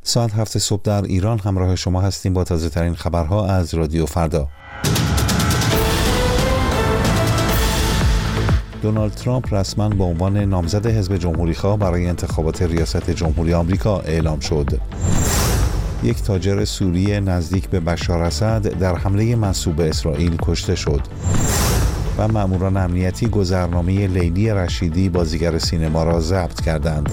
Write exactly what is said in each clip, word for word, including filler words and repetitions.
ساعت هفت صبح در ایران همراه شما هستیم با تازه ترین خبرها از رادیو فردا. دونالد ترامپ رسما به عنوان نامزد حزب جمهوری‌خواه برای انتخابات ریاست جمهوری آمریکا اعلام شد. یک تاجر سوری نزدیک به بشار اسد در حمله منسوب به اسرائیل کشته شد. و مأموران امنیتی گذرنامه لیلی رشیدی بازیگر سینما را ضبط کردند.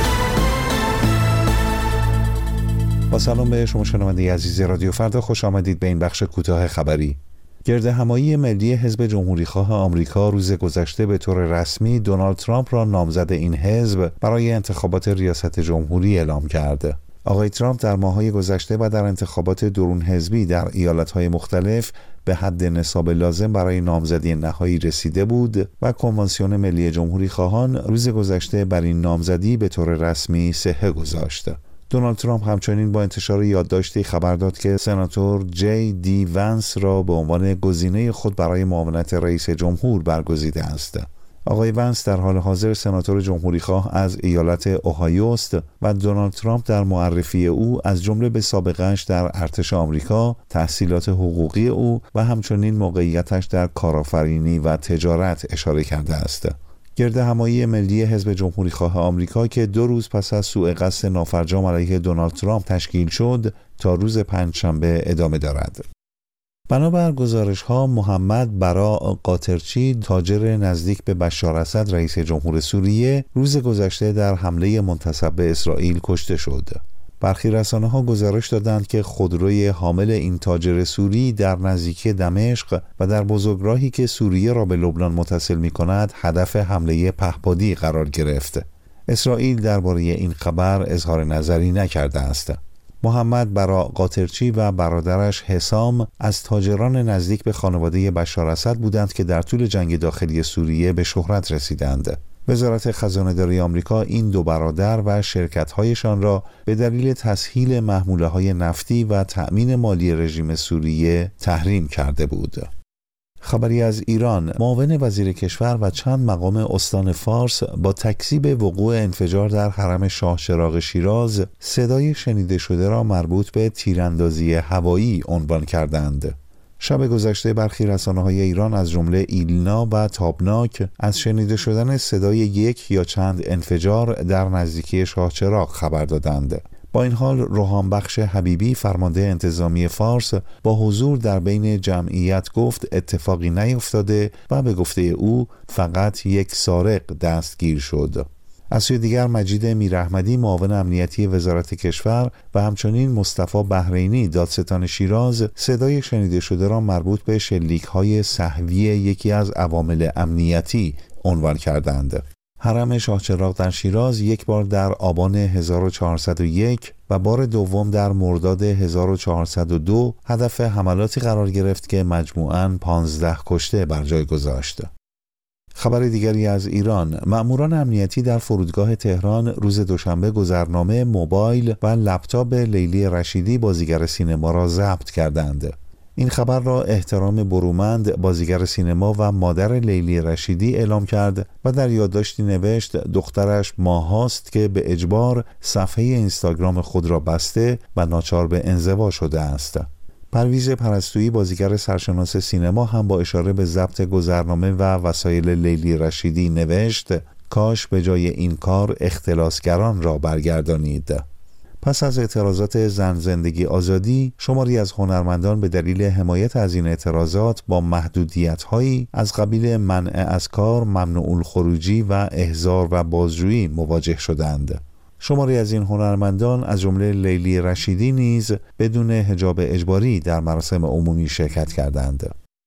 با سلام به شما شنونده عزیز رادیو فردا، خوش آمدید به این بخش کوتاه خبری. گردهمایی ملی حزب جمهوری‌خواه آمریکا روز گذشته به طور رسمی دونالد ترامپ را نامزد این حزب برای انتخابات ریاست جمهوری اعلام کرد. آقای ترامپ در ماه‌های گذشته و در انتخابات درون حزبی در ایالت‌های مختلف به حد نصاب لازم برای نامزدی نهایی رسیده بود و کنوانسیون ملی جمهوری‌خواهان روز گذشته بر این نامزدی به طور رسمی صحه گذاشت. دونالد ترامپ همچنین با انتشار یادداشتی خبر داد که سناتور جی دی ونس را به عنوان گزینه خود برای معاونت رئیس جمهور برگزیده است. آقای ونس در حال حاضر سناتور جمهوری‌خواه از ایالت اوهایو است و دونالد ترامپ در معرفی او از جمله به سابقه‌اش در ارتش آمریکا، تحصیلات حقوقی او و همچنین موقعیتش در کارآفرینی و تجارت اشاره کرده است. گردهمایی ملی حزب جمهوری‌خواه آمریکا که دو روز پس از سوء قصد نافرجام علیه دونالد ترامپ تشکیل شد، تا روز پنجشنبه ادامه دارد. بنابر گزارش‌ها محمد برا قاطرچی، تاجر نزدیک به بشار اسد رئیس جمهور سوریه، روز گذشته در حمله منتسب به اسرائیل کشته شد. برخی رسانه‌ها گزارش دادند که خودروی حامل این تاجر سوری در نزدیکی دمشق و در بزرگراهی که سوریه را به لبنان متصل می‌کند هدف حمله پهپادی قرار گرفت. اسرائیل درباره این خبر اظهار نظری نکرده است. محمد برا قاطرچی و برادرش حسام از تاجران نزدیک به خانواده بشار اسد بودند که در طول جنگ داخلی سوریه به شهرت رسیدند. وزارت خزانه‌داری آمریکا این دو برادر و شرکت‌هایشان را به دلیل تسهیل محموله‌های نفتی و تأمین مالی رژیم سوریه تحریم کرده بود. خبری از ایران، معاون وزیر کشور و چند مقام استان فارس با تکذیب وقوع انفجار در حرم شاه چراغ شیراز صدای شنیده شده را مربوط به تیراندازی هوایی عنوان کردند. شب گذشته برخی رسانه‌های ایران از جمله ایلنا و تابناک از شنیده شدن صدای یک یا چند انفجار در نزدیکی شاه چراغ خبر دادند. با این حال روحان بخش حبیبی فرمانده انتظامی فارس با حضور در بین جمعیت گفت اتفاقی نیفتاده و به گفته او فقط یک سارق دستگیر شد. از سوی دیگر مجید میراحمدی معاون امنیتی وزارت کشور و همچنین مصطفی بحرینی دادستان شیراز صدای شنیده شده را مربوط به شلیک‌های سهوی یکی از عوامل امنیتی عنوان کردند. حرم شاه چراغ در شیراز یک بار در آبان هزار و چهارصد و یک و بار دوم در مرداد هزار و چهارصد و دو هدف حملاتی قرار گرفت که مجموعاً پانزده کشته بر جای گذاشت. خبر دیگری از ایران، مأموران امنیتی در فرودگاه تهران روز دوشنبه گذرنامه موبایل و لپتاپ لیلی رشیدی بازیگر سینما را ضبط کردند. این خبر را احترام برومند بازیگر سینما و مادر لیلی رشیدی اعلام کرد و در یادداشتی نوشت دخترش ماهاست که به اجبار صفحه اینستاگرام خود را بسته و ناچار به انزوا شده است. پرویز پرستویی بازیگر سرشناس سینما هم با اشاره به ضبط گذرنامه و وسایل لیلی رشیدی نوشت کاش به جای این کار اختلاسگران را برگردانید. پس از اعتراضات زن زندگی آزادی، شماری از هنرمندان به دلیل حمایت از این اعتراضات با محدودیت‌هایی از قبیل منع از کار، ممنوع الخروجی و احضار و بازجویی مواجه شدند. شماری از این هنرمندان از جمله لیلی رشیدی نیز بدون حجاب اجباری در مراسم عمومی شرکت کردند.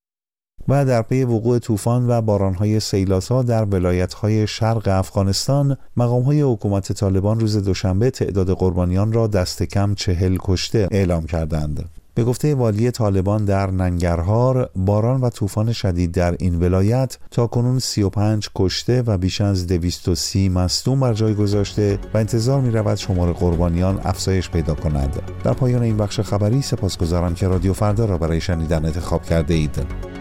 و در پی وقوع طوفان و باران‌های سیلاسا در ولایت‌های شرق افغانستان، مقام‌های حکومت طالبان روز دوشنبه تعداد قربانیان را دست کم چهل کشته اعلام کردند. به گفته والی طالبان در ننگرهار، باران و طوفان شدید در این ولایت تاکنون سی و پنج کشته و بیش از دویست و سی مصدوم بر جای گذاشته و انتظار می‌رود شمار قربانیان افزایش پیدا کند. در پایان این بخش خبری سپاسگزارم که رادیو فردا را برای شنیدن انتخاب کرده اید.